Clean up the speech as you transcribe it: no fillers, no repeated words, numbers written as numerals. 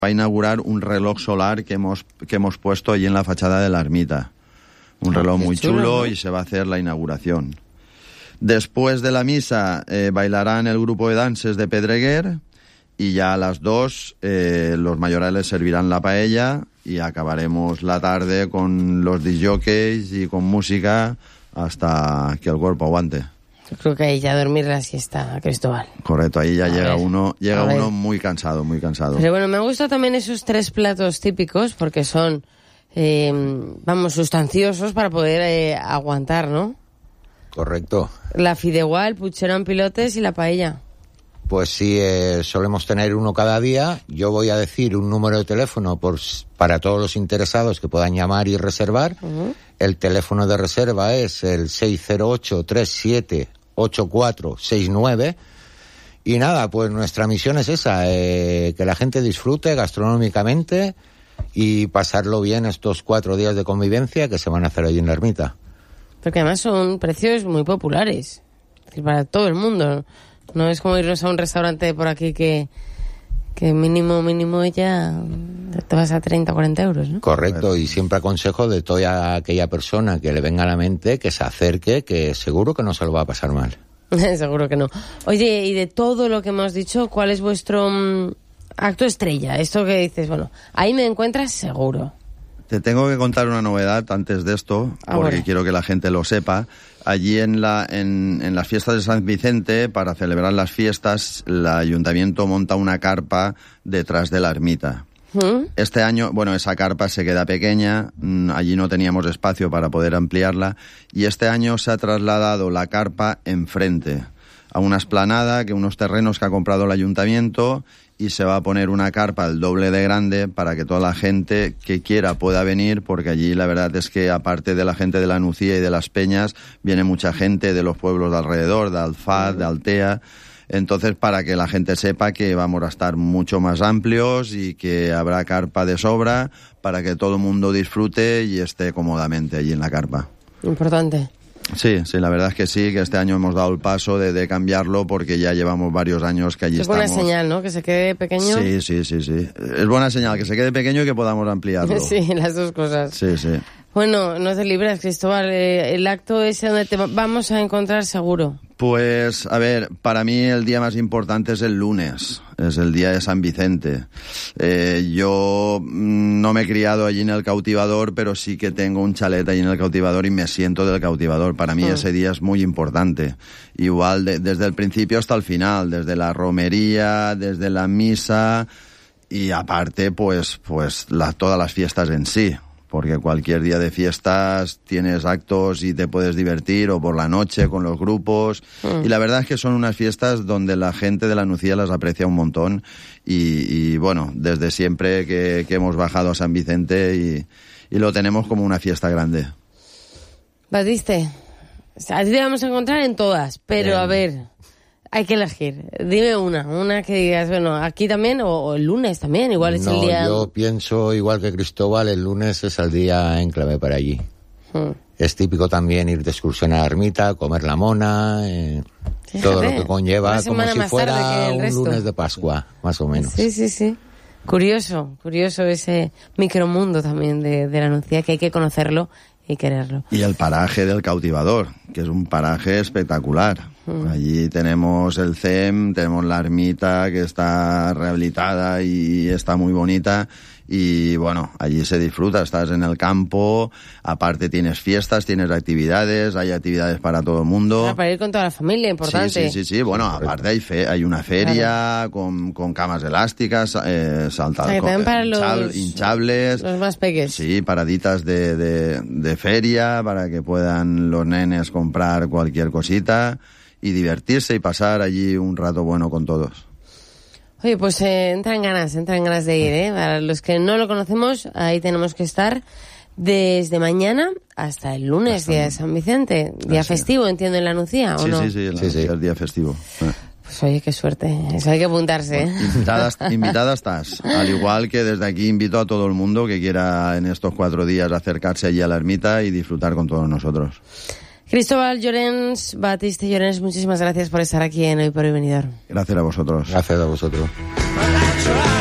va a inaugurar un reloj solar que hemos puesto allí en la fachada de la ermita. Un reloj muy chulo, ¿no? Y se va a hacer la inauguración. Después de la misa bailarán el grupo de danses de Pedreguer y ya a las 2 los mayorales servirán la paella y acabaremos la tarde con los discjockeys y con música hasta que el cuerpo aguante. Yo creo que ahí ya dormir la siesta, Cristóbal. Correcto, ahí ya llega uno muy cansado, muy cansado. Pero bueno, me han gustado también esos 3 platos típicos porque son, sustanciosos para poder aguantar, ¿no? Correcto. La fideuá, el puchero en pilotes y la paella. Pues sí, solemos tener uno cada día. Yo voy a decir un número de teléfono para todos los interesados que puedan llamar y reservar. Uh-huh. El teléfono de reserva es el 608-378469. Y nada, pues nuestra misión es esa, que la gente disfrute gastronómicamente y pasarlo bien estos 4 días de convivencia que se van a hacer allí en la ermita. Porque además son precios muy populares, es decir, para todo el mundo. No es como irnos a un restaurante por aquí que mínimo ya te vas a 30 o 40 euros, ¿no? Correcto, y siempre aconsejo de toda aquella persona que le venga a la mente que se acerque, que seguro que no se lo va a pasar mal. Seguro que no. Oye, y de todo lo que hemos dicho, ¿cuál es vuestro acto estrella? Esto que dices, bueno, ahí me encuentras seguro. Te tengo que contar una novedad antes de esto, porque quiero que la gente lo sepa. Allí en las fiestas de San Vicente, para celebrar las fiestas, el ayuntamiento monta una carpa detrás de la ermita. Este año, esa carpa se queda pequeña, allí no teníamos espacio para poder ampliarla, y este año se ha trasladado la carpa enfrente, a una explanada, unos terrenos que ha comprado el ayuntamiento, y se va a poner una carpa el doble de grande para que toda la gente que quiera pueda venir, porque allí la verdad es que aparte de la gente de la Nucía y de las Peñas, viene mucha gente de los pueblos de alrededor, de Alfaz, de Altea. Entonces, para que la gente sepa que vamos a estar mucho más amplios y que habrá carpa de sobra para que todo el mundo disfrute y esté cómodamente allí en la carpa. Importante. Sí, la verdad es que sí, que este año hemos dado el paso de cambiarlo porque ya llevamos varios años que allí estamos. Es buena señal, ¿no? Que se quede pequeño. Sí. Es buena señal que se quede pequeño y que podamos ampliarlo. Sí, las dos cosas. Sí. Bueno, no te libras, Cristóbal. El acto ese donde te vamos a encontrar seguro. Pues, a ver, para mí el día más importante es el lunes, es el día de San Vicente. Yo no me he criado allí en el cautivador, pero sí que tengo un chalet allí en el cautivador y me siento del cautivador. Para mí ese día es muy importante. Igual desde el principio hasta el final, desde la romería, desde la misa y aparte, pues todas las fiestas en sí. Porque cualquier día de fiestas tienes actos y te puedes divertir, o por la noche con los grupos. Y la verdad es que son unas fiestas donde la gente de la Nucía las aprecia un montón. Y bueno, desde siempre que hemos bajado a San Vicente y lo tenemos como una fiesta grande. Batiste, a ti te vamos a encontrar en todas, pero a ver, hay que elegir. Dime una que digas, bueno, aquí también, o el lunes también, igual es el día... No, yo pienso igual que Cristóbal, el lunes es el día en clave para allí. Es típico también ir de excursión a la ermita, comer la mona, todo lo que conlleva, como si fuera un lunes de Pascua, más o menos. Sí. Curioso ese micromundo también de la Nucía, que hay que conocerlo y quererlo. Y el paraje del cautivador, que es un paraje espectacular. Allí tenemos el CEM, tenemos la ermita que está rehabilitada y está muy bonita. Y bueno, allí se disfruta, estás en el campo, aparte tienes fiestas, tienes actividades, hay actividades para todo el mundo. Para ir con toda la familia, importante. Sí, bueno, aparte hay una feria con camas elásticas, hinchables. Los más pequeños. Sí, paraditas de feria para que puedan los nenes comprar cualquier cosita y divertirse y pasar allí un rato bueno con todos. Oye, pues entran ganas de ir, Para los que no lo conocemos, ahí tenemos que estar desde mañana hasta el lunes, día de San Vicente. Día festivo, entiendo, en la Nucía, ¿o no? Sí, el día festivo. Pues oye, qué suerte. Eso hay que apuntarse, Invitada estás. Al igual que desde aquí invito a todo el mundo que quiera en estos 4 días acercarse allí a la ermita y disfrutar con todos nosotros. Cristóbal Llorens, Batiste Llorens, muchísimas gracias por estar aquí en Hoy por Hoy Venidor. Gracias a vosotros. Gracias a vosotros.